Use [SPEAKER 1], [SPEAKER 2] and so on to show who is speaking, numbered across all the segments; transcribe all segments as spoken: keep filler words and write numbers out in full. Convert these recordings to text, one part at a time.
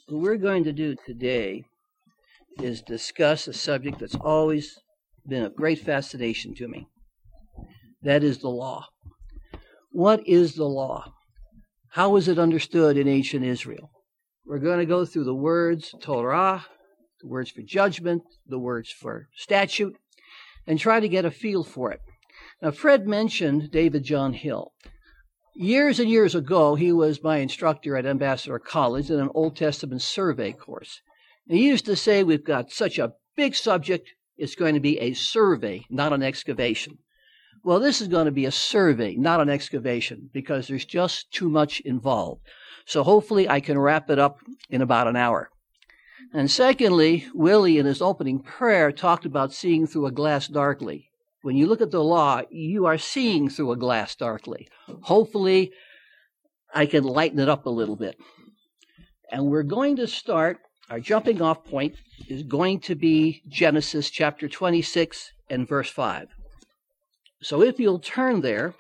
[SPEAKER 1] What we're going to do today is discuss a subject that's always been of great fascination to me. That is the law. What is the law? How was it understood in ancient Israel? We're going to go through the words Torah, the words for judgment, the words for statute, and try to get a feel for it. Now, Fred mentioned David John Hill. Years and years ago, he was my instructor at Ambassador College in an Old Testament survey course. And he used to say, we've got such a big subject, it's going to be a survey, not an excavation. Well, this is going to be a survey, not an excavation, because there's just too much involved. So hopefully I can wrap it up in about an hour. And secondly, Willie, in his opening prayer, talked about seeing through a glass darkly. When you look at the law, you are seeing through a glass darkly. Hopefully, I can lighten it up a little bit. And we're going to start, our jumping off point is going to be Genesis chapter twenty-six and verse five. So if you'll turn there,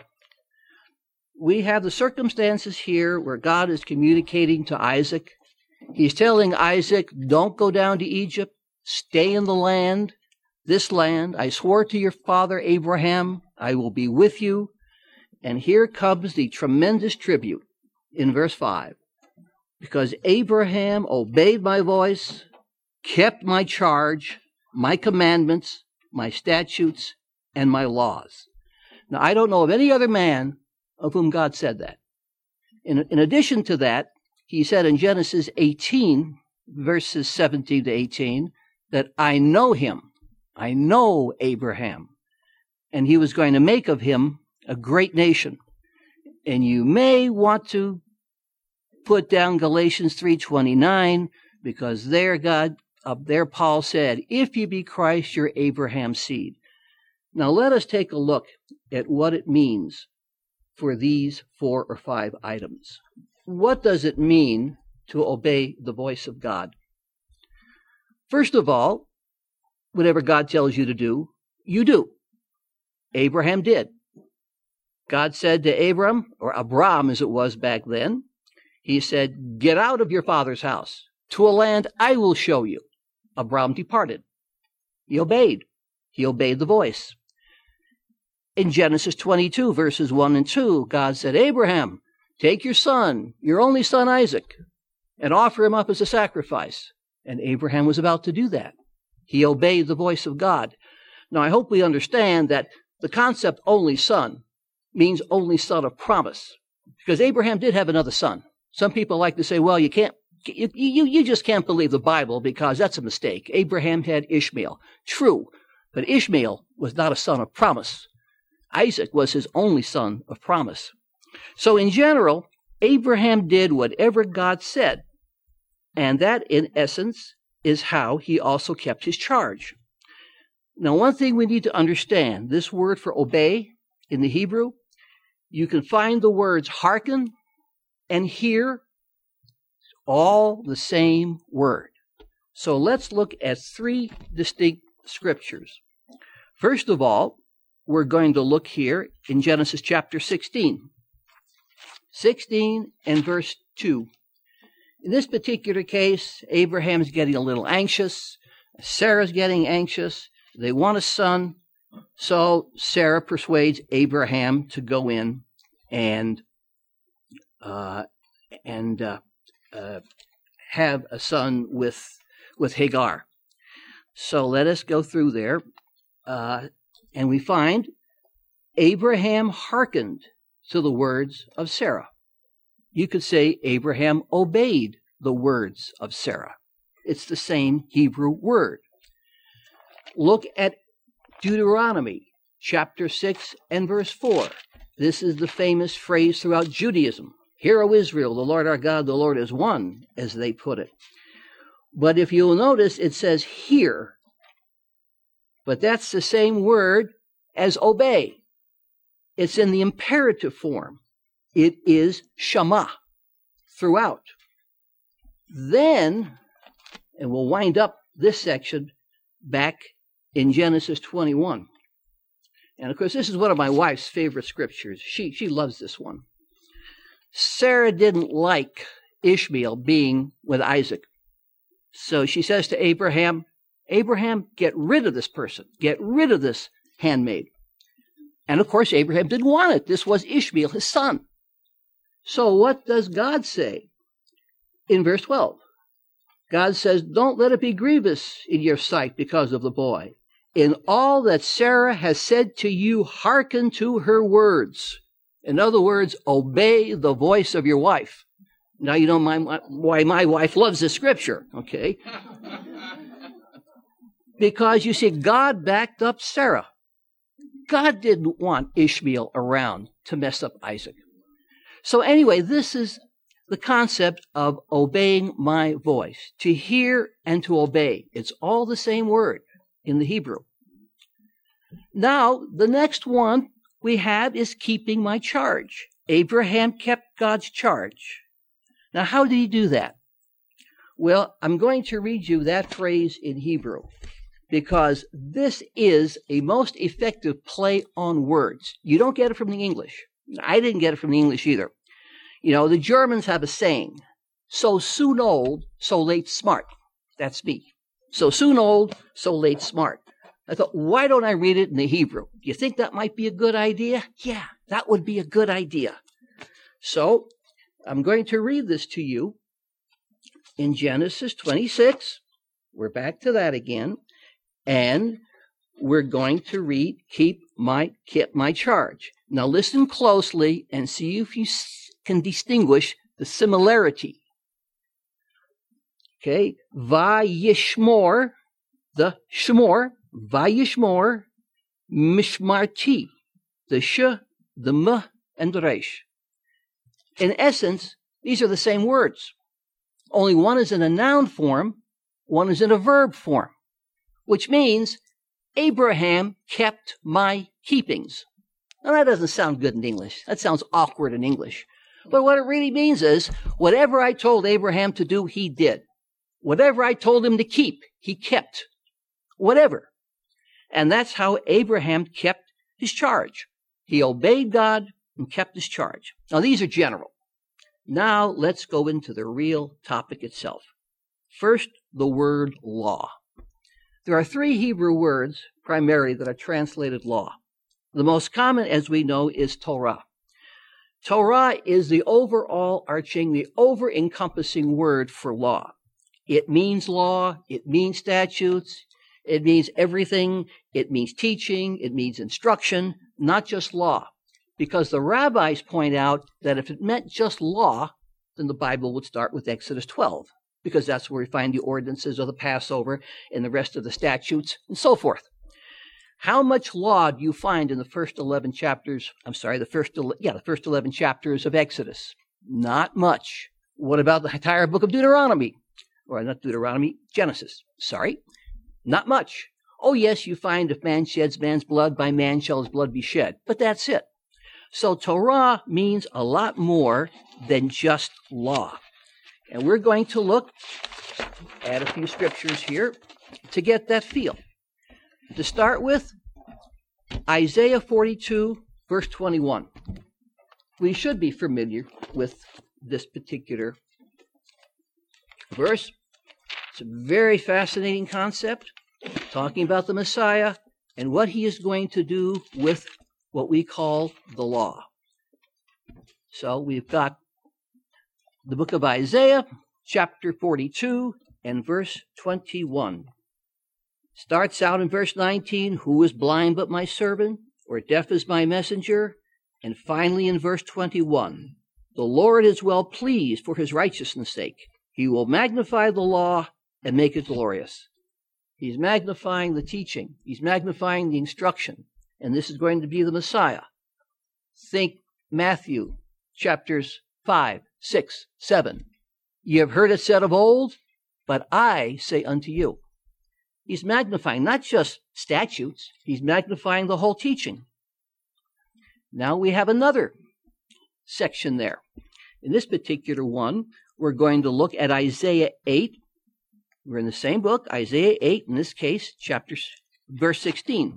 [SPEAKER 1] we have the circumstances here where God is communicating to Isaac. He's telling Isaac, don't go down to Egypt, stay in the land. This land, I swore to your father Abraham, I will be with you. And here comes the tremendous tribute in verse five. Because Abraham obeyed my voice, kept my charge, my commandments, my statutes, and my laws. Now, I don't know of any other man of whom God said that. In, in addition to that, he said in Genesis eighteen, verses seventeen to eighteen, that I know him. I know Abraham, and he was going to make of him a great nation. And you may want to put down Galatians three twenty-nine, because there God, up there Paul said, if you be Christ, you're Abraham's seed. Now let us take a look at what it means for these four or five items. What does it mean to obey the voice of God? First of all, whatever God tells you to do, you do. Abraham did. God said to Abram, or Abram as it was back then, he said, get out of your father's house to a land I will show you. Abram departed. He obeyed. He obeyed the voice. In Genesis twenty-two, verses one and two, God said, Abraham, take your son, your only son Isaac, and offer him up as a sacrifice. And Abraham was about to do that. He obeyed the voice of God. Now, I hope we understand that the concept only son means only son of promise, because Abraham did have another son. Some people like to say, well, you can't, you, you, you just can't believe the Bible because that's a mistake. Abraham had Ishmael. True, but Ishmael was not a son of promise. Isaac was his only son of promise. So in general, Abraham did whatever God said, and that in essence is how he also kept his charge. Now, one thing we need to understand, this word for obey in the Hebrew, you can find the words hearken and hear, all the same word. So let's look at three distinct scriptures. First of all, we're going to look here in Genesis chapter sixteen. sixteen and verse two. In this particular case, Abraham's getting a little anxious. Sarah's getting anxious. They want a son. So Sarah persuades Abraham to go in and uh, and uh, uh, have a son with with Hagar. So let us go through there. Uh, and we find Abraham hearkened to the words of Sarah. You could say Abraham obeyed the words of Sarah. It's the same Hebrew word. Look at Deuteronomy chapter six and verse four. This is the famous phrase throughout Judaism. Hear, O Israel, the Lord our God, the Lord is one, as they put it. But if you'll notice, it says hear. But that's the same word as obey. It's in the imperative form. It is shama throughout. Then, and we'll wind up this section back in Genesis twenty-one. And of course, this is one of my wife's favorite scriptures. She, she loves this one. Sarah didn't like Ishmael being with Isaac. So she says to Abraham, Abraham, get rid of this person. Get rid of this handmaid. And of course, Abraham didn't want it. This was Ishmael, his son. So what does God say in verse twelve? God says, don't let it be grievous in your sight because of the boy. In all that Sarah has said to you, hearken to her words. In other words, obey the voice of your wife. Now you know my, why my wife loves this scripture, okay? Because you see, God backed up Sarah. God didn't want Ishmael around to mess up Isaac. So anyway, this is the concept of obeying my voice. To hear and to obey. It's all the same word in the Hebrew. Now, the next one we have is keeping my charge. Abraham kept God's charge. Now, how did he do that? Well, I'm going to read you that phrase in Hebrew because this is a most effective play on words. You don't get it from the English. I didn't get it from the English either. You know, the Germans have a saying, so soon old, so late smart. That's me. So soon old, so late smart. I thought, why don't I read it in the Hebrew? Do you think that might be a good idea? Yeah, that would be a good idea. So I'm going to read this to you in Genesis twenty-six. We're back to that again. And we're going to read, keep my, keep my charge. Now listen closely and see if you can distinguish the similarity. Okay, Vayishmor, the Shmor, Vayishmor, Mishmarti, the Sh, the M, and the Resh. In essence, these are the same words. Only one is in a noun form, one is in a verb form, which means Abraham kept my keepings. Now that doesn't sound good in English. That sounds awkward in English. But what it really means is, whatever I told Abraham to do, he did. Whatever I told him to keep, he kept. Whatever. And that's how Abraham kept his charge. He obeyed God and kept his charge. Now these are general. Now let's go into the real topic itself. First, the word law. There are three Hebrew words primarily that are translated law. The most common, as we know, is Torah. Torah is the overall arching, the over-encompassing word for law. It means law, it means statutes, it means everything, it means teaching, it means instruction, not just law. Because the rabbis point out that if it meant just law, then the Bible would start with Exodus twelve, because that's where we find the ordinances of the Passover and the rest of the statutes and so forth. How much law do you find in the first eleven chapters? I'm sorry, the first, yeah, the first eleven chapters of Exodus? Not much. What about the entire book of Deuteronomy? Or not Deuteronomy, Genesis. Sorry, not much. Oh yes, you find if man sheds man's blood, by man shall his blood be shed. But that's it. So Torah means a lot more than just law. And we're going to look at a few scriptures here to get that feel. To start with, Isaiah forty-two, verse twenty-one. We should be familiar with this particular verse. It's a very fascinating concept, talking about the Messiah and what he is going to do with what we call the law. So we've got the book of Isaiah, chapter forty-two, and verse twenty-one. Starts out in verse nineteen, who is blind but my servant, or deaf as my messenger? And finally in verse twenty-one, the Lord is well pleased for his righteousness' sake. He will magnify the law and make it glorious. He's magnifying the teaching. He's magnifying the instruction. And this is going to be the Messiah. Think Matthew chapters five, six, seven. You have heard it said of old, but I say unto you. He's magnifying not just statutes, he's magnifying the whole teaching. Now we have another section there. In this particular one, we're going to look at Isaiah eight. We're in the same book, Isaiah eight, in this case, chapter, verse sixteen.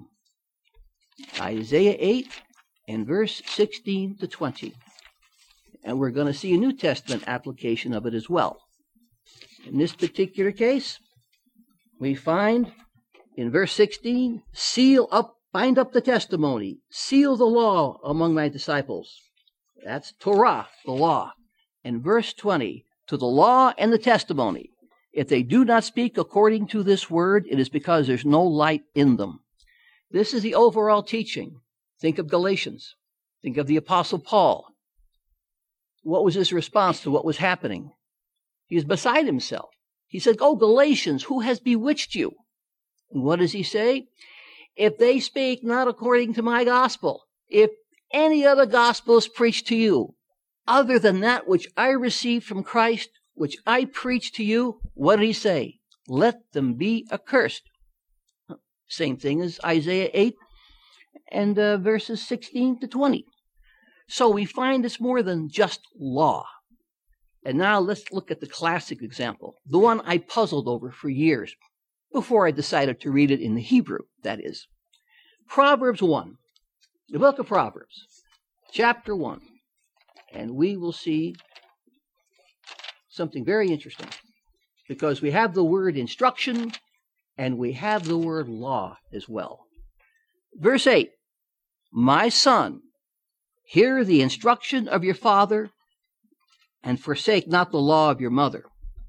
[SPEAKER 1] Isaiah eight and verse sixteen to twenty. And we're going to see a New Testament application of it as well. In this particular case, we find in verse sixteen, seal up, bind up the testimony, seal the law among my disciples. That's Torah, the law. And verse twenty, to the law and the testimony. If they do not speak according to this word, it is because there's no light in them. This is the overall teaching. Think of Galatians. Think of the Apostle Paul. What was his response to what was happening? He was beside himself. He said, "Oh, Galatians, who has bewitched you?" And what does he say? If they speak not according to my gospel, if any other gospel is preached to you, other than that which I received from Christ, which I preach to you, what did he say? Let them be accursed. Same thing as Isaiah eight and uh, verses sixteen to twenty. So we find it's more than just law. And now let's look at the classic example, the one I puzzled over for years before I decided to read it in the Hebrew, that is. Proverbs one, the book of Proverbs, chapter one. And we will see something very interesting, because we have the word instruction and we have the word law as well. Verse eight, my son, hear the instruction of your father and forsake not the law of your mother.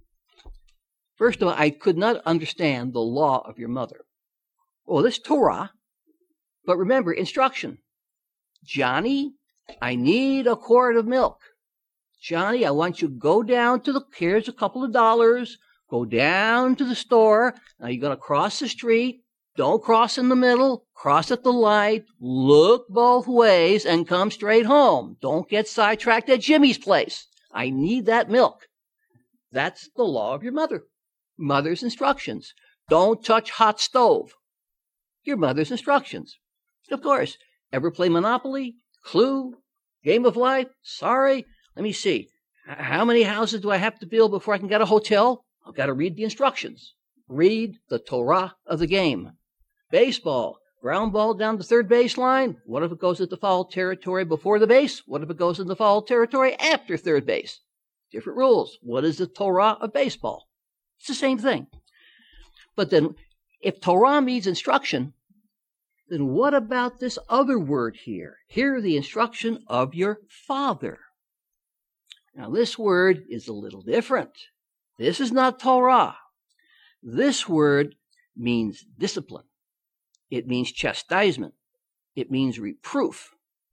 [SPEAKER 1] First of all, I could not understand the law of your mother. Oh, this Torah, but remember, instruction. Johnny, I need a quart of milk. Johnny, I want you to go down to the, here's a couple of dollars, go down to the store. Now you're going to cross the street. Don't cross in the middle. Cross at the light. Look both ways and come straight home. Don't get sidetracked at Jimmy's place. I need that milk. That's the law of your mother. Mother's instructions. Don't touch hot stove. Your mother's instructions. Of course, ever play Monopoly? Clue? Game of Life? Sorry. Let me see. How many houses do I have to build before I can get a hotel? I've got to read the instructions. Read the Torah of the game. Baseball. Ground ball down the third baseline. What if it goes into foul territory before the base? What if it goes into foul territory after third base? Different rules. What is the Torah of baseball? It's the same thing. But then, if Torah means instruction, then what about this other word here? Hear the instruction of your father. Now, this word is a little different. This is not Torah. This word means discipline. It means chastisement. It means reproof.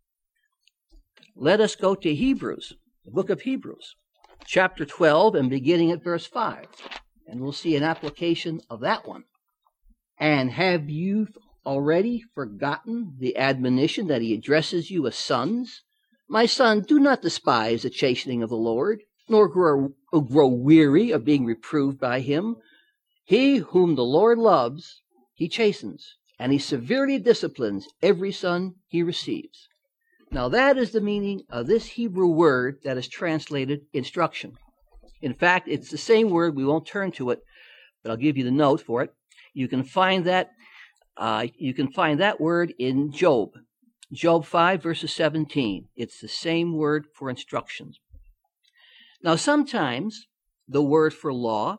[SPEAKER 1] Let us go to Hebrews, the book of Hebrews, chapter twelve, and beginning at verse five. And we'll see an application of that one. And have you already forgotten the admonition that he addresses you as sons? My son, do not despise the chastening of the Lord, nor grow, grow weary of being reproved by him. He whom the Lord loves, he chastens, and he severely disciplines every son he receives. Now that is the meaning of this Hebrew word that is translated instruction. In fact, it's the same word. We won't turn to it, but I'll give you the note for it. You can find that uh, you can find that word in Job. Job five, verses seventeen. It's the same word for instructions. Now, sometimes the word for law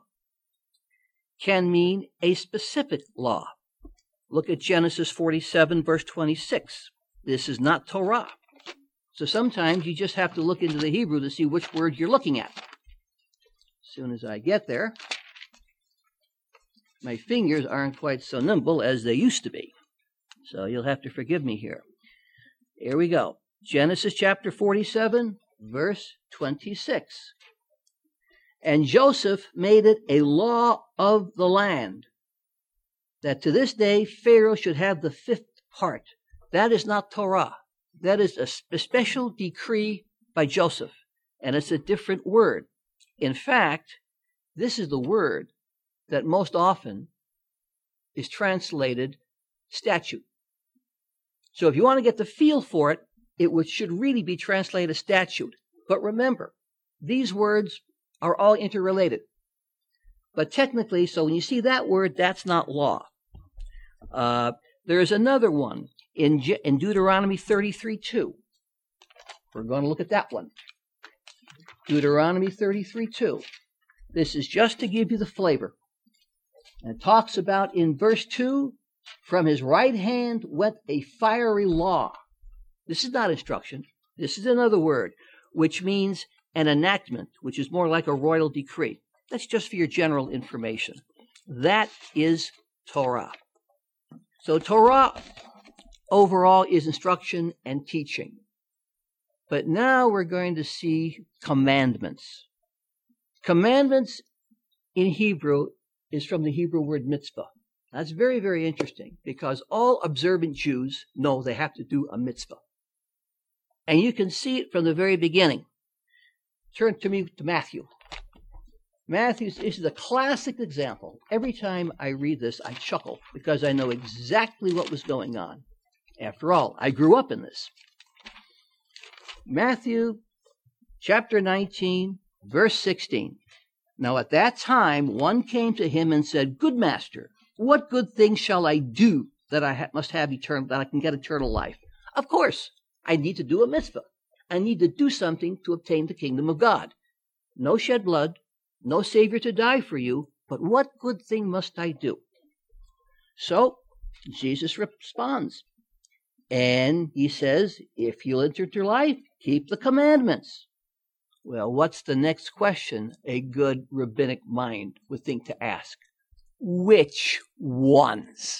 [SPEAKER 1] can mean a specific law. Look at Genesis forty-seven, verse twenty-six. This is not Torah. So sometimes you just have to look into the Hebrew to see which word you're looking at. As soon as I get there, my fingers aren't quite so nimble as they used to be. So you'll have to forgive me here. Here we go. Genesis chapter forty-seven, verse twenty-six. And Joseph made it a law of the land that to this day Pharaoh should have the fifth part. That is not Torah. That is a, a special decree by Joseph, and it's a different word. In fact, this is the word that most often is translated statute. So if you want to get the feel for it, it would, should really be translated statute. But remember, these words are all interrelated. But technically, so when you see that word, that's not law. Uh, there is another one in, Je- in Deuteronomy thirty-three two. We're going to look at that one. Deuteronomy thirty-three two. This is just to give you the flavor. And it talks about in verse two, from his right hand went a fiery law. This is not instruction. This is another word, which means an enactment, which is more like a royal decree. That's just for your general information. That is Torah. So Torah overall is instruction and teaching. But now we're going to see commandments. Commandments in Hebrew is from the Hebrew word mitzvah. That's very, very interesting because all observant Jews know they have to do a mitzvah. And you can see it from the very beginning. Turn to me to Matthew. Matthew, this is a classic example. Every time I read this, I chuckle because I know exactly what was going on. After all, I grew up in this. Matthew chapter nineteen, verse sixteen. Now at that time, one came to him and said, "Good master, what good thing shall I do that I ha- must have eternal, that I can get eternal life?" Of course, I need to do a mitzvah. I need to do something to obtain the kingdom of God. No shed blood, no Savior to die for you, but what good thing must I do? So Jesus responds, and he says, if you'll enter your life, keep the commandments. Well, what's the next question a good rabbinic mind would think to ask? Which ones?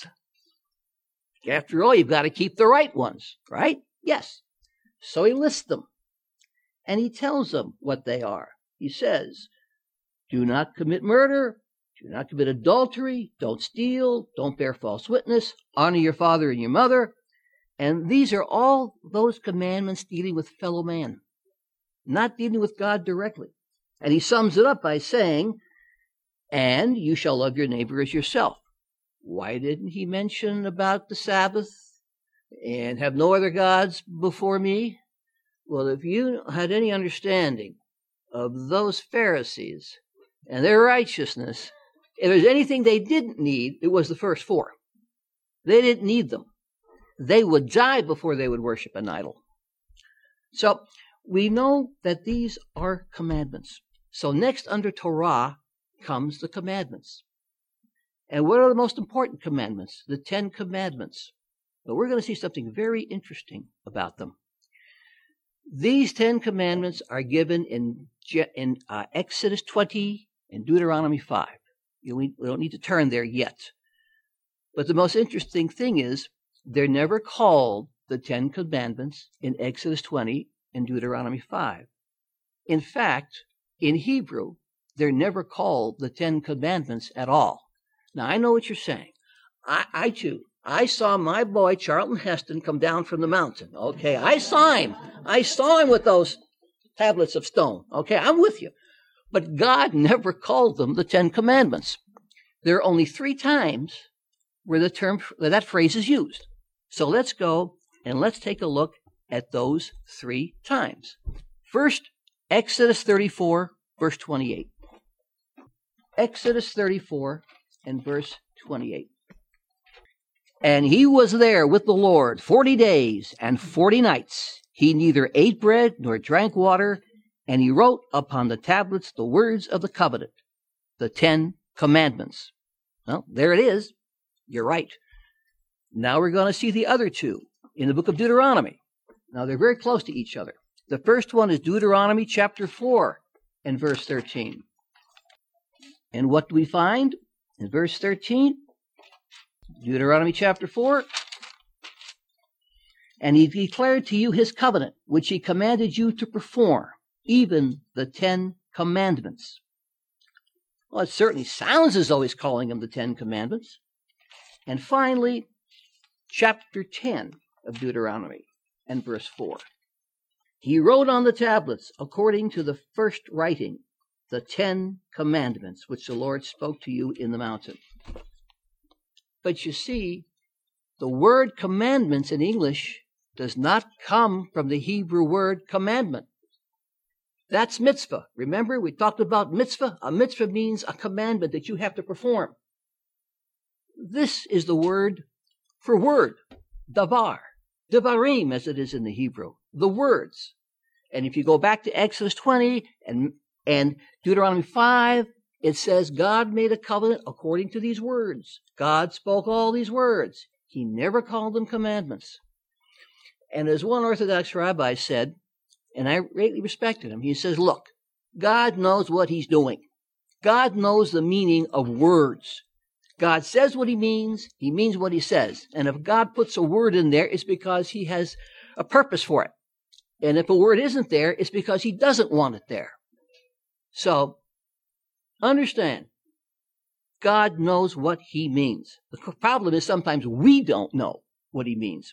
[SPEAKER 1] After all, you've got to keep the right ones, right? Yes. So he lists them, and he tells them what they are. He says, do not commit murder, do not commit adultery, don't steal, don't bear false witness, honor your father and your mother. And these are all those commandments dealing with fellow man, not dealing with God directly. And he sums it up by saying, and you shall love your neighbor as yourself. Why didn't he mention about the Sabbath and have no other gods before me? Well, if you had any understanding of those Pharisees and their righteousness, if there's anything they didn't need, it was the first four. They didn't need them. They would die before they would worship an idol. So we know that these are commandments. So next under Torah comes the commandments. And what are the most important commandments? The Ten Commandments. But we're going to see something very interesting about them. These Ten Commandments are given in, in uh, Exodus twenty and Deuteronomy five. You, we don't need to turn there yet. But the most interesting thing is they're never called the Ten Commandments in Exodus twenty and Deuteronomy five. In fact, in Hebrew, they're never called the Ten Commandments at all. Now, I know what you're saying. I, I too, I saw my boy, Charlton Heston, come down from the mountain. Okay, I saw him. I saw him with those tablets of stone. Okay, I'm with you. But God never called them the Ten Commandments. There are only three times where the term, where that phrase is used. So let's go and let's take a look at those three times. First, Exodus thirty-four, verse twenty-eight. Exodus thirty-four and verse twenty-eight. And he was there with the Lord forty days and forty nights. He neither ate bread nor drank water, and he wrote upon the tablets the words of the covenant, the Ten Commandments. Well, there it is. You're right. Now we're going to see the other two in the book of Deuteronomy. Now they're very close to each other. The first one is Deuteronomy chapter four and verse thirteen. And what do we find in verse thirteen? Deuteronomy chapter four. And he declared to you his covenant, which he commanded you to perform, even the Ten Commandments. Well, it certainly sounds as though he's calling them the Ten Commandments. And finally, chapter ten of Deuteronomy and verse four. He wrote on the tablets, according to the first writing, the Ten Commandments, which the Lord spoke to you in the mountain. But you see, the word commandments in English does not come from the Hebrew word commandment. That's mitzvah. Remember, we talked about mitzvah. A mitzvah means a commandment that you have to perform. This is the word for word, davar, devarim, as it is in the Hebrew, the words. And if you go back to Exodus twenty and, and Deuteronomy five, It says God made a covenant according to these words. God spoke all these words. He never called them commandments. And as one Orthodox rabbi said, and I greatly respected him, he says, look, God knows what he's doing. God knows the meaning of words. God says what he means, he means what he says. And if God puts a word in there, it's because he has a purpose for it. And if a word isn't there, it's because he doesn't want it there. So, understand, God knows what he means. The problem is sometimes we don't know what he means.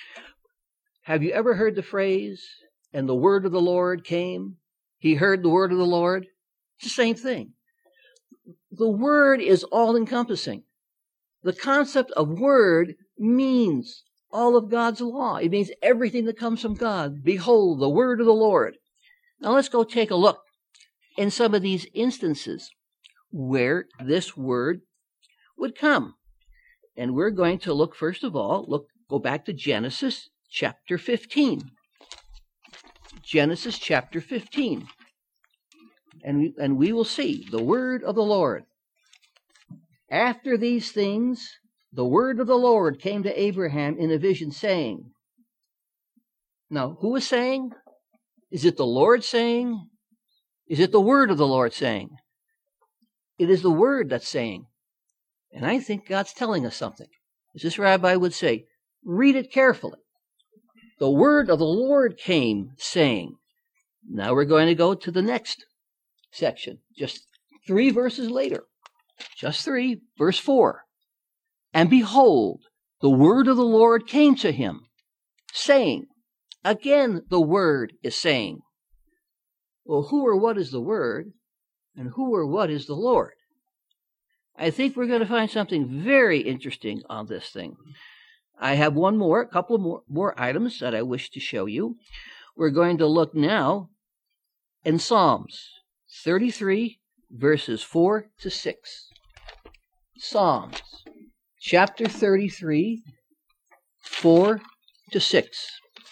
[SPEAKER 1] Have you ever heard the phrase, and the word of the Lord came? He heard the word of the Lord? It's the same thing. The word is all-encompassing. The concept of word means all of God's law. It means everything that comes from God. Behold, the word of the Lord. Now let's go take a look in some of these instances where this word would come. And we're going to look, first of all, look, go back to Genesis chapter fifteen. Genesis chapter fifteen. And we, and we will see the word of the Lord. After these things, the word of the Lord came to Abraham in a vision, saying. Now, who is saying? Is it the Lord saying? Is it the word of the Lord saying? It is the word that's saying. And I think God's telling us something. As this rabbi would say, read it carefully. The word of the Lord came, saying. Now we're going to go to the next section, just three verses later. Just three, verse four. And behold, the word of the Lord came to him, saying. Again, the word is saying. Well, who or what is the word, and who or what is the Lord? I think we're going to find something very interesting on this thing. I have one more, a couple of more, more items that I wish to show you. We're going to look now in Psalms thirty-three, verses four to six. Psalms chapter thirty-three, four to six.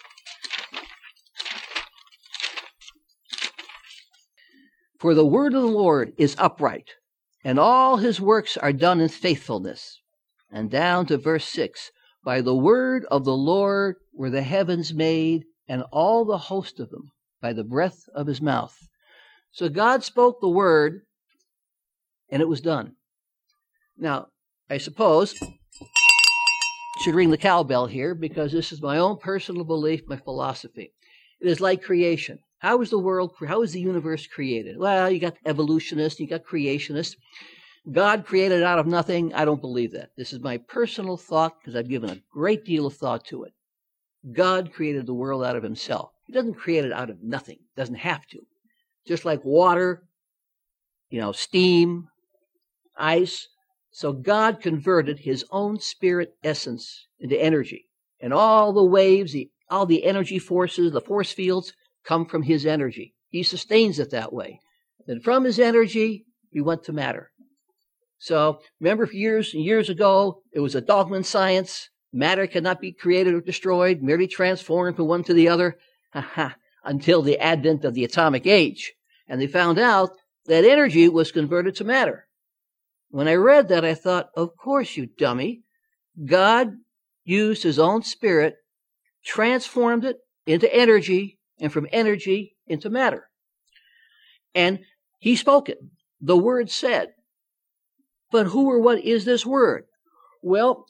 [SPEAKER 1] For the word of the Lord is upright, and all his works are done in faithfulness. And down to verse six. By the word of the Lord were the heavens made, and all the host of them, by the breath of his mouth. So God spoke the word, and it was done. Now, I suppose I should ring the cowbell here, because this is my own personal belief, my philosophy. It is like creation. How was the world, how was the universe created? Well, you got evolutionists, you got creationists. God created out of nothing. I don't believe that. This is my personal thought, because I've given a great deal of thought to it. God created the world out of himself. He doesn't create it out of nothing. He doesn't have to. Just like water, you know, steam, ice. So God converted his own spirit essence into energy. And all the waves, the, all the energy forces, the force fields come from his energy. He sustains it that way. Then from his energy, we went to matter. So remember years and years ago, it was a dogma in science. Matter cannot be created or destroyed, merely transformed from one to the other, until the advent of the atomic age. And they found out that energy was converted to matter. When I read that, I thought, of course, you dummy. God used his own spirit, transformed it into energy, and from energy into matter. And he spoke it. The word said. But who or what is this word? Well,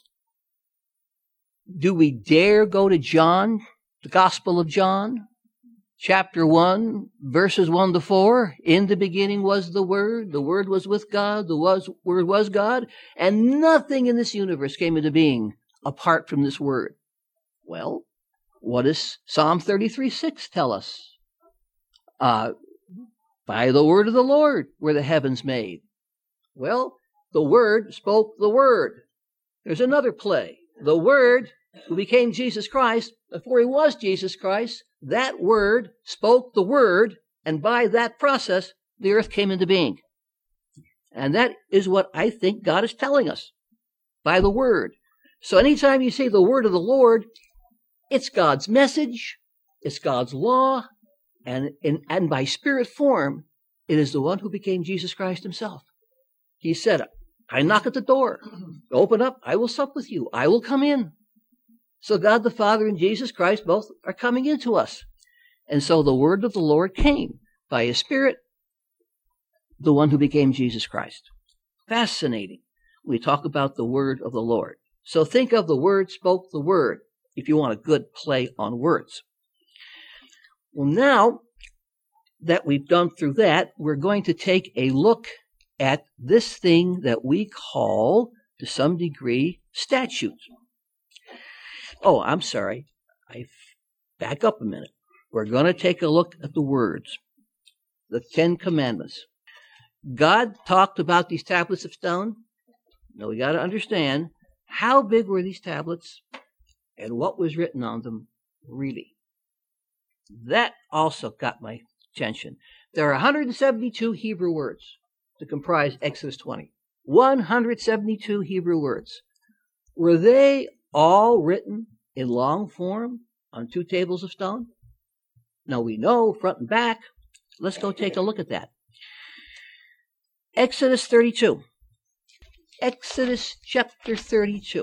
[SPEAKER 1] do we dare go to John, the Gospel of John, chapter one, verses one to four? In the beginning was the Word, the Word was with God, the was, Word was God, and nothing in this universe came into being apart from this Word. Well, what does Psalm thirty-three six tell us? Uh, by the word of the Lord were the heavens made. Well, the Word spoke the Word. There's another play. The Word, who became Jesus Christ, before he was Jesus Christ, that Word spoke the Word, and by that process, the earth came into being. And that is what I think God is telling us, by the Word. So anytime you say the Word of the Lord, it's God's message, it's God's law, and, and, and by spirit form, it is the one who became Jesus Christ himself. He said, I knock at the door. Open up. I will sup with you. I will come in. So God the Father and Jesus Christ both are coming into us. And so the word of the Lord came by His Spirit, the one who became Jesus Christ. Fascinating. We talk about the word of the Lord. So think of the word spoke the word, if you want a good play on words. Well, now that we've done through that, we're going to take a look at this thing that we call, to some degree, statutes. Oh, I'm sorry. I back up a minute. We're going to take a look at the words, the Ten Commandments. God talked about these tablets of stone. Now we got to understand, how big were these tablets and what was written on them really? That also got my attention. There are one hundred seventy-two Hebrew words to comprise Exodus twenty. one hundred seventy-two Hebrew words. Were they all written in long form on two tables of stone? Now we know front and back. Let's go take a look at that. Exodus thirty-two. Exodus chapter thirty-two.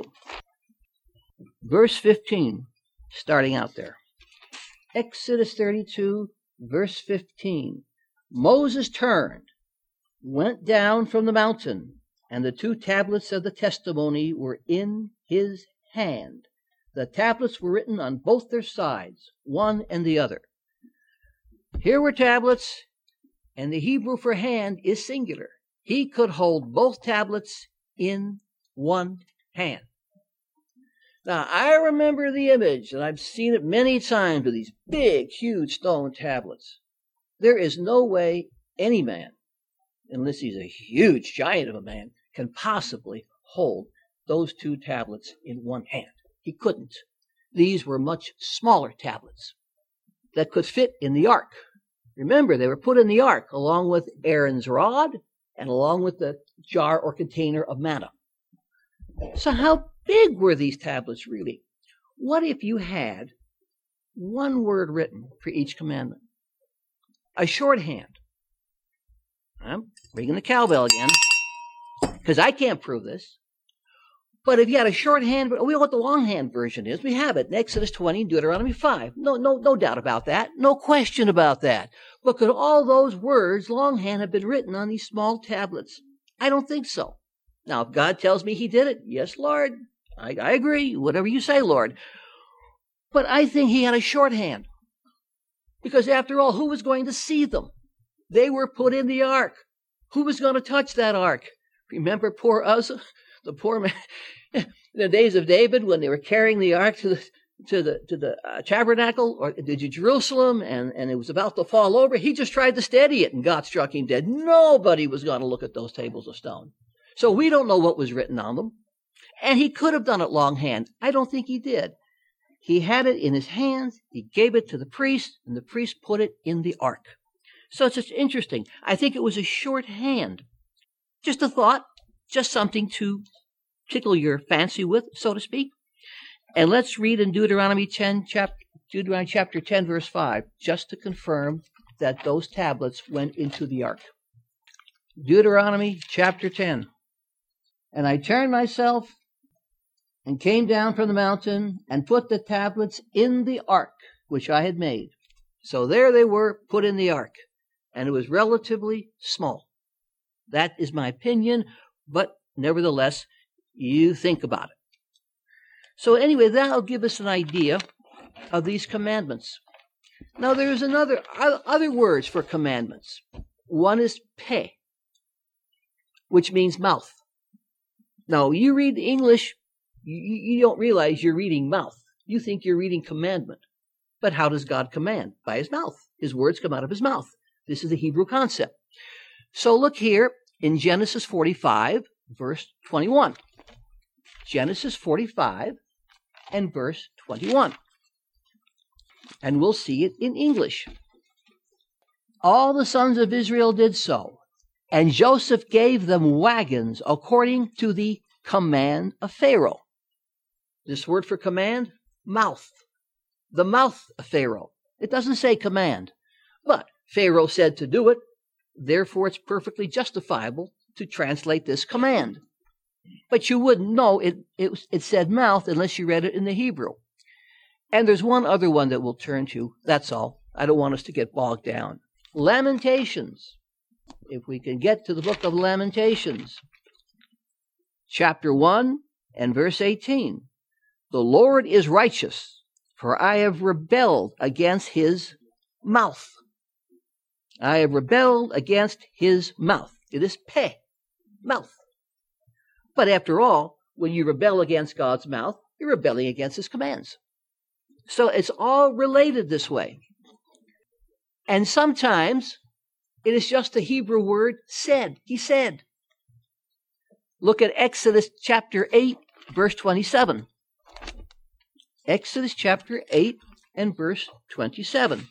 [SPEAKER 1] Verse fifteen, starting out there. Exodus thirty-two, verse fifteen. Moses turned, went down from the mountain, and the two tablets of the testimony were in his hand. The tablets were written on both their sides, one and the other. Here were tablets, and the Hebrew for hand is singular. He could hold both tablets in one hand. Now, I remember the image, and I've seen it many times, of these big, huge stone tablets. There is no way any man, unless he's a huge giant of a man, can possibly hold those two tablets in one hand. He couldn't. These were much smaller tablets that could fit in the ark. Remember, they were put in the ark along with Aaron's rod and along with the jar or container of manna. So how big were these tablets really? What if you had one word written for each commandment? A shorthand. I'm ringing the cowbell again, because I can't prove this. But if you had a shorthand, we know what the longhand version is. We have it in Exodus twenty and Deuteronomy five. No, no, no doubt about that. No question about that. But could all those words, longhand, have been written on these small tablets? I don't think so. Now, if God tells me He did it, yes, Lord, I, I agree. Whatever you say, Lord. But I think He had a shorthand. Because after all, who was going to see them? They were put in the ark. Who was going to touch that ark? Remember poor Uzzah, the poor man, in the days of David, when they were carrying the ark to the to the to the uh, tabernacle or to Jerusalem, and and it was about to fall over. He just tried to steady it, and God struck him dead. Nobody was going to look at those tables of stone. So we don't know what was written on them. And he could have done it longhand. I don't think he did. He had it in his hands. He gave it to the priest, and the priest put it in the ark. So it's just interesting. I think it was a shorthand. Just a thought, just something to tickle your fancy with, so to speak. And let's read in Deuteronomy ten, chapter, Deuteronomy chapter ten, verse five, just to confirm that those tablets went into the ark. Deuteronomy chapter ten. And I turned myself and came down from the mountain and put the tablets in the ark which I had made. So there they were, put in the ark, and it was relatively small. That is my opinion, but nevertheless, you think about it. So anyway, that'll give us an idea of these commandments. Now there's another other words for commandments. One is pe, which means mouth. Now you read English, you, you don't realize you're reading mouth. You think you're reading commandment. But how does God command? By His mouth. His words come out of His mouth. This is the Hebrew concept. So look here in Genesis forty-five, verse twenty-one. Genesis forty-five and verse twenty-one. And we'll see it in English. All the sons of Israel did so, and Joseph gave them wagons according to the command of Pharaoh. This word for command, mouth. The mouth of Pharaoh. It doesn't say command, but Pharaoh said to do it. Therefore, it's perfectly justifiable to translate this command. But you wouldn't know it, it, it said mouth unless you read it in the Hebrew. And there's one other one that we'll turn to. That's all. I don't want us to get bogged down. Lamentations. If we can get to the book of Lamentations, chapter one and verse eighteen. The Lord is righteous, for I have rebelled against his mouth. I have rebelled against his mouth. It is pe, mouth. But after all, when you rebel against God's mouth, you're rebelling against his commands. So it's all related this way. And sometimes it is just the Hebrew word said. He said. Look at Exodus chapter eight, verse twenty-seven. Exodus chapter eight and verse twenty-seven.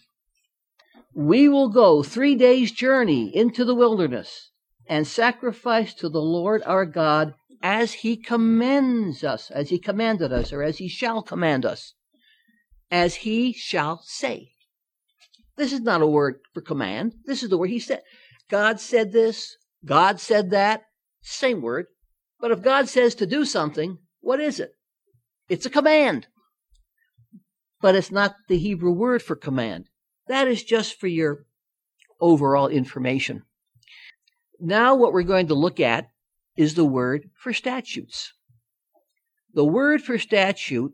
[SPEAKER 1] We will go three days' journey into the wilderness and sacrifice to the Lord our God as he commands us, as he commanded us, or as he shall command us, as he shall say. This is not a word for command. This is the word he said. God said this. God said that. Same word. But if God says to do something, what is it? It's a command. But it's not the Hebrew word for command. That is just for your overall information. Now what we're going to look at is the word for statutes. The word for statute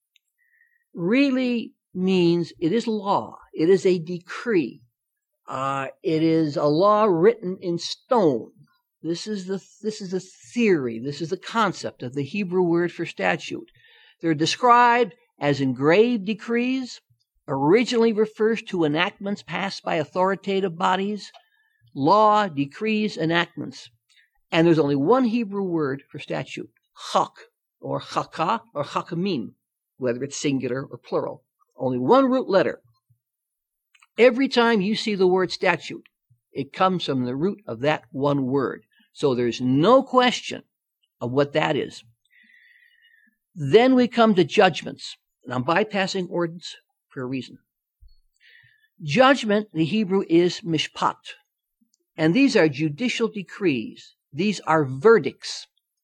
[SPEAKER 1] really means it is law. It is a decree. Uh, it is a law written in stone. This is the this is the theory. This is the concept of the Hebrew word for statute. They're described as engraved decrees. Originally refers to enactments passed by authoritative bodies. Law, decrees, enactments. And there's only one Hebrew word for statute. Chak, or chaka, or chakamim, whether it's singular or plural. Only one root letter. Every time you see the word statute, it comes from the root of that one word. So there's no question of what that is. Then we come to judgments. And I'm bypassing ordinance for a reason. Judgment, the Hebrew is mishpat. And these are judicial decrees. These are verdicts.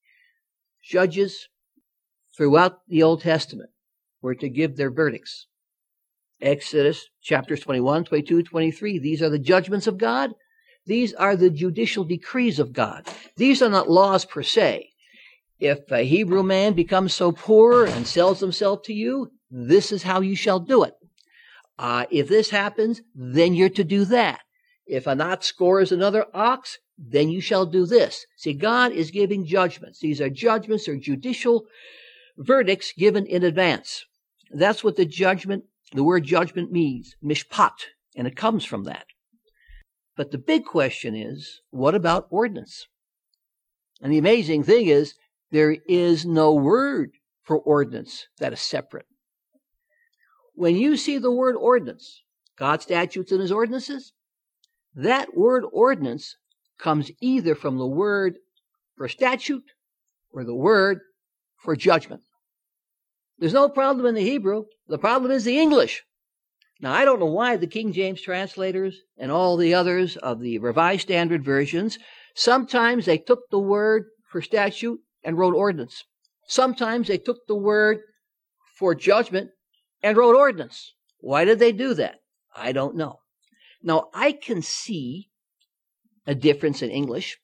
[SPEAKER 1] Judges throughout the Old Testament were to give their verdicts. Exodus chapters twenty-one, twenty-two, twenty-three. These are the judgments of God. These are the judicial decrees of God. These are not laws per se. If a Hebrew man becomes so poor and sells himself to you, this is how you shall do it. Uh, if this happens, then you're to do that. If an ox scores another ox, then you shall do this. See, God is giving judgments. These are judgments or judicial verdicts given in advance. That's what the judgment, the word judgment means, mishpat, and it comes from that. But the big question is, what about ordinance? And the amazing thing is, there is no word for ordinance that is separate. When you see the word ordinance, God's statutes and his ordinances, that word ordinance comes either from the word for statute or the word for judgment. There's no problem in the Hebrew. The problem is the English. Now, I don't know why the King James translators and all the others of the Revised Standard Versions, sometimes they took the word for statute and wrote ordinance. Sometimes they took the word for judgment and wrote ordinance. Why did they do that? I don't know. Now, I can see a difference in English.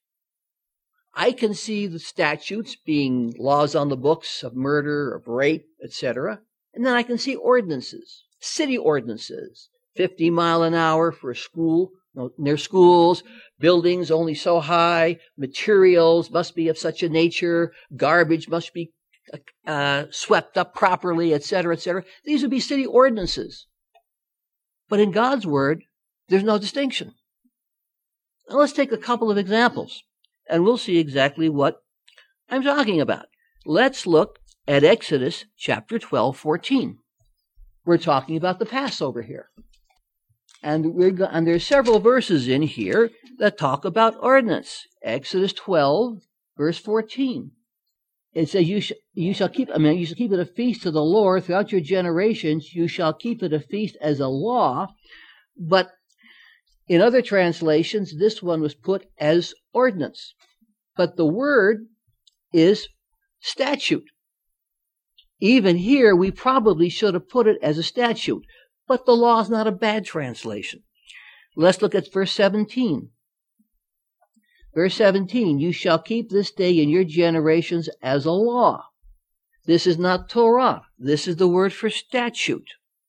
[SPEAKER 1] I can see the statutes being laws on the books of murder, of rape, et cetera. And then I can see ordinances, city ordinances, fifty mile an hour for a school, near schools, buildings only so high, materials must be of such a nature, garbage must be uh, swept up properly, et cetera, et cetera. These would be city ordinances. But in God's word, there's no distinction. Now let's take a couple of examples, and we'll see exactly what I'm talking about. Let's look at Exodus chapter twelve, fourteen. We're talking about the Passover here. And, we're go- and there's several verses in here that talk about ordinance. Exodus twelve, verse fourteen. It says, you, sh- you shall keep, I mean, you shall keep it a feast to the Lord throughout your generations. You shall keep it a feast as a law. But in other translations, this one was put as ordinance. But the word is statute. Even here, we probably should have put it as a statute. But the law is not a bad translation. Let's look at verse seventeen. Verse seventeen, you shall keep this day in your generations as a law. This is not Torah. This is the word for statute.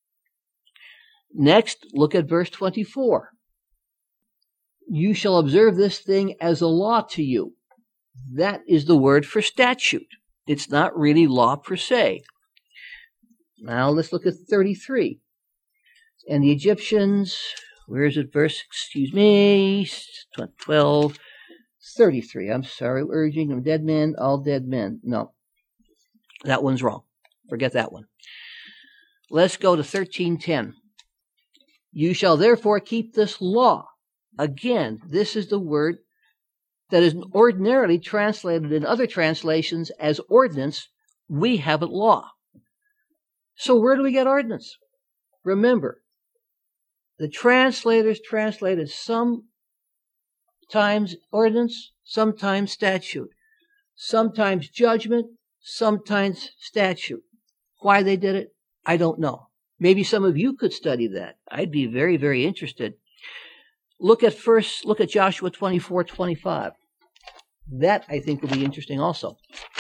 [SPEAKER 1] Next, look at verse twenty-four. You shall observe this thing as a law to you. That is the word for statute. It's not really law per se. Now let's look at thirty-three. And the Egyptians, where is it? Verse, excuse me, twelve, thirty-three. I'm sorry, urging them dead men, all dead men. No, that one's wrong. Forget that one. Let's go to thirteen ten. You shall therefore keep this law. Again, this is the word that is ordinarily translated in other translations as ordinance. We have it law. So where do we get ordinance? Remember, the translators translated sometimes ordinance, sometimes statute, sometimes judgment, sometimes statute. Why they did it, I don't know. Maybe some of you could study that. I'd be very, very interested. Look at first, look at Joshua twenty-four twenty-five. That, I think, will be interesting also.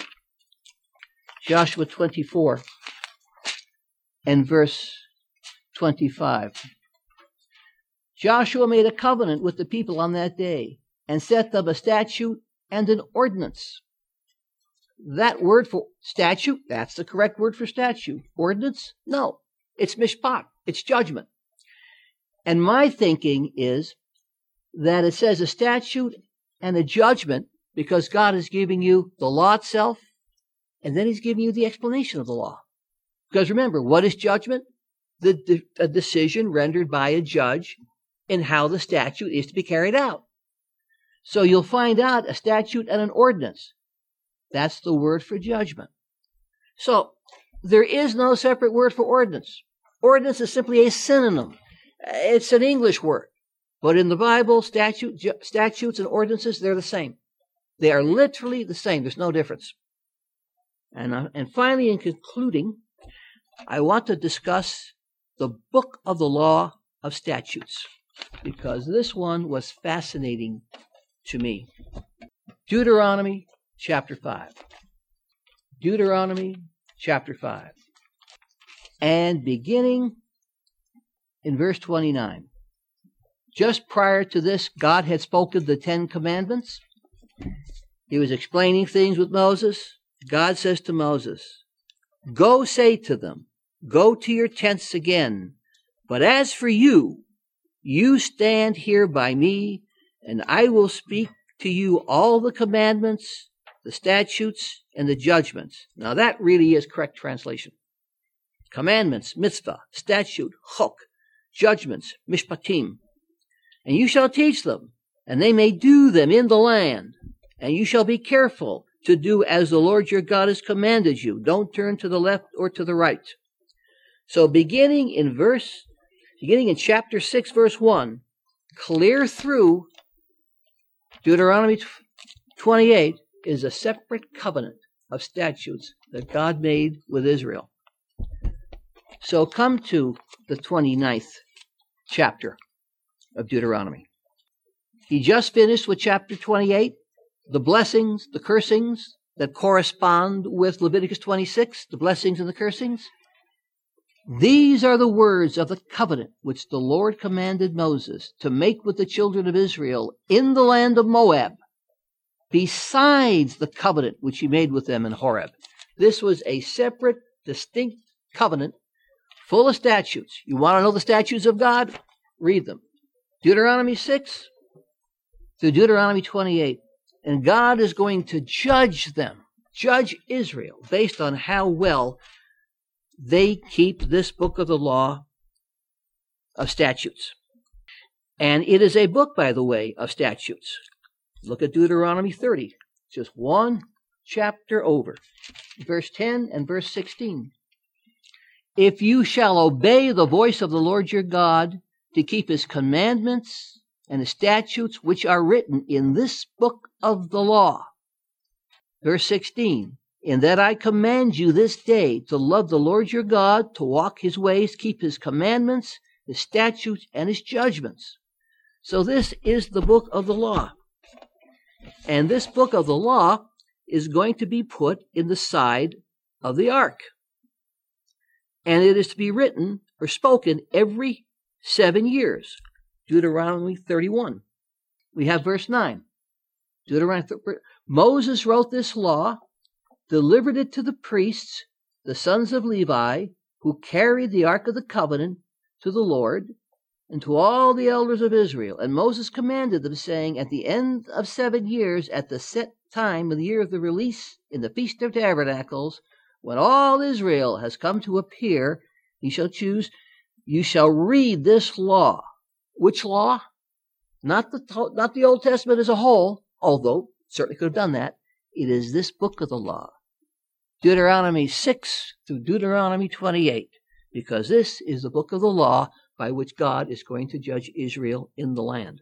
[SPEAKER 1] Joshua twenty-four and verse twenty-five. Joshua made a covenant with the people on that day and set them a statute and an ordinance. That word for statute, that's the correct word for statute. Ordinance? No. It's mishpat. It's judgment. And my thinking is that it says a statute and a judgment because God is giving you the law itself, and then he's giving you the explanation of the law. Because remember, what is judgment? The, the a decision rendered by a judge in how the statute is to be carried out. So you'll find out a statute and an ordinance. That's the word for judgment. So there is no separate word for ordinance. Ordinance is simply a synonym. It's an English word. But in the Bible, statute, ju- statutes and ordinances, they're the same. They are literally the same. There's no difference. And, uh, and finally, in concluding, I want to discuss the book of the law of statutes, because this one was fascinating to me. Deuteronomy chapter five. Deuteronomy chapter five. And beginning in verse twenty-nine. Just prior to this, God had spoken the Ten Commandments. He was explaining things with Moses. God says to Moses, go say to them, go to your tents again. But as for you, you stand here by me, and I will speak to you all the commandments, the statutes, and the judgments. Now that really is correct translation. Commandments, mitzvah, statute, chok, judgments, mishpatim. And you shall teach them, and they may do them in the land. And you shall be careful to do as the Lord your God has commanded you. Don't turn to the left or to the right. So beginning in verse, beginning in chapter six, verse one, clear through Deuteronomy twenty-eight is a separate covenant of statutes that God made with Israel. So come to the twenty-ninth chapter of Deuteronomy. He just finished with chapter twenty-eight, the blessings, the cursings that correspond with Leviticus twenty-six, the blessings and the cursings. These are the words of the covenant which the Lord commanded Moses to make with the children of Israel in the land of Moab, besides the covenant which he made with them in Horeb. This was a separate, distinct covenant full of statutes. You want to know the statutes of God? Read them. Deuteronomy six through Deuteronomy twenty-eight. And God is going to judge them, judge Israel, based on how well they keep this book of the law of statutes. And it is a book, by the way, of statutes. Look at Deuteronomy thirty, just one chapter over, verse ten and verse sixteen. If you shall obey the voice of the Lord your God to keep his commandments and his statutes which are written in this book of the law. Verse sixteen, in that I command you this day to love the Lord your God, to walk his ways, keep his commandments, his statutes, and his judgments. So this is the book of the law. And this book of the law is going to be put in the side of the ark. And it is to be written or spoken every seven years. Deuteronomy thirty-one. We have verse nine. Deuteronomy. Moses wrote this law, delivered it to the priests, the sons of Levi, who carried the ark of the covenant to the Lord, and to all the elders of Israel. And Moses commanded them, saying, at the end of seven years, at the set time of the year of the release, in the Feast of Tabernacles, when all Israel has come to appear, ye shall choose, you shall read this law. Which law? Not the, not the Old Testament as a whole, although certainly could have done that. It is this book of the law. Deuteronomy six through Deuteronomy twenty-eight, because this is the book of the law by which God is going to judge Israel in the land.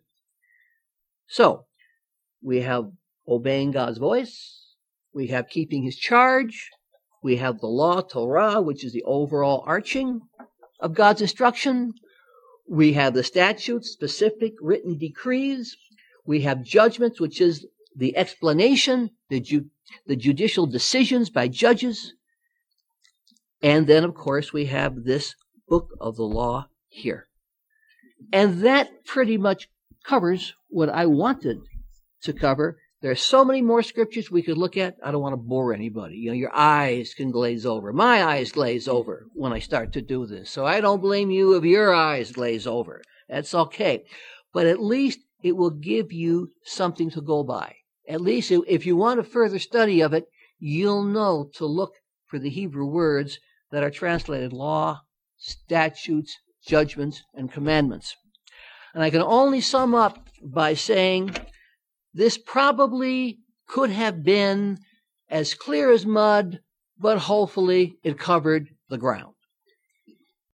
[SPEAKER 1] So, we have obeying God's voice, we have keeping his charge, we have the law, Torah, which is the overall arching of God's instruction, we have the statutes, specific written decrees, we have judgments, which is the explanation, the, ju- the judicial decisions by judges, and then, of course, we have this book of the law here. And that pretty much covers what I wanted to cover. There are so many more scriptures we could look at. I don't want to bore anybody. You know, your eyes can glaze over. My eyes glaze over when I start to do this. So I don't blame you if your eyes glaze over. That's okay. But at least it will give you something to go by. At least if you want a further study of it, you'll know to look for the Hebrew words that are translated law, statutes, judgments, and commandments. And I can only sum up by saying this probably could have been as clear as mud, but hopefully it covered the ground.